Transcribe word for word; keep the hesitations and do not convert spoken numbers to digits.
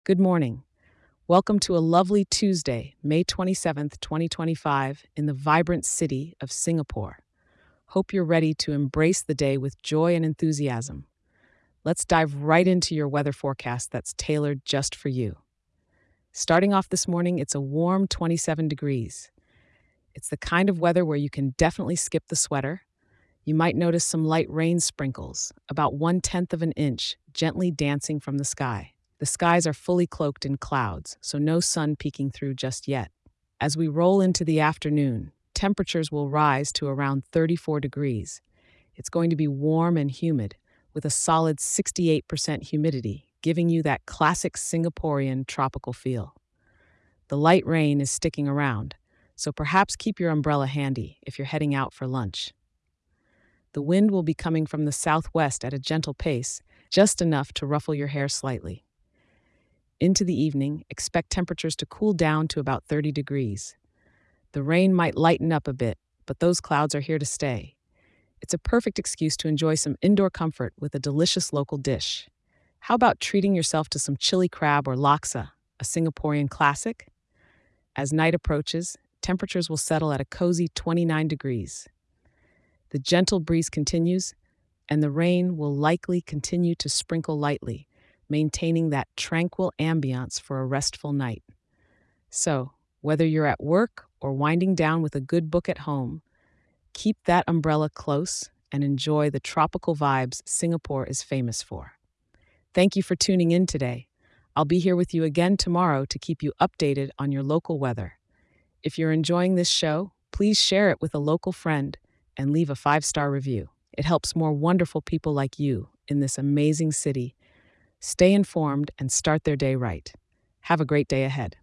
Good morning. Welcome to a lovely Tuesday, May twenty-seventh, twenty twenty-five, in the vibrant city of Singapore. Hope you're ready to embrace the day with joy and enthusiasm. Let's dive right into your weather forecast that's tailored just for you. Starting off this morning, it's a warm twenty-seven degrees. It's the kind of weather where you can definitely skip the sweater. You might notice some light rain sprinkles, about one tenth of an inch, gently dancing from the sky. The skies are fully cloaked in clouds, so no sun peeking through just yet. As we roll into the afternoon, temperatures will rise to around thirty-four degrees. It's going to be warm and humid, with a solid sixty-eight percent humidity, giving you that classic Singaporean tropical feel. The light rain is sticking around, so perhaps keep your umbrella handy if you're heading out for lunch. The wind will be coming from the southwest at a gentle pace, just enough to ruffle your hair slightly. Into the evening, expect temperatures to cool down to about thirty degrees. The rain might lighten up a bit, but those clouds are here to stay. It's a perfect excuse to enjoy some indoor comfort with a delicious local dish. How about treating yourself to some chili crab or laksa, a Singaporean classic? As night approaches, temperatures will settle at a cozy twenty-nine degrees. The gentle breeze continues, and the rain will likely continue to sprinkle lightly, maintaining that tranquil ambiance for a restful night. So, whether you're at work or winding down with a good book at home, keep that umbrella close and enjoy the tropical vibes Singapore is famous for. Thank you for tuning in today. I'll be here with you again tomorrow to keep you updated on your local weather. If you're enjoying this show, please share it with a local friend and leave a five-star review. It helps more wonderful people like you in this amazing city stay informed and start their day right. Have a great day ahead.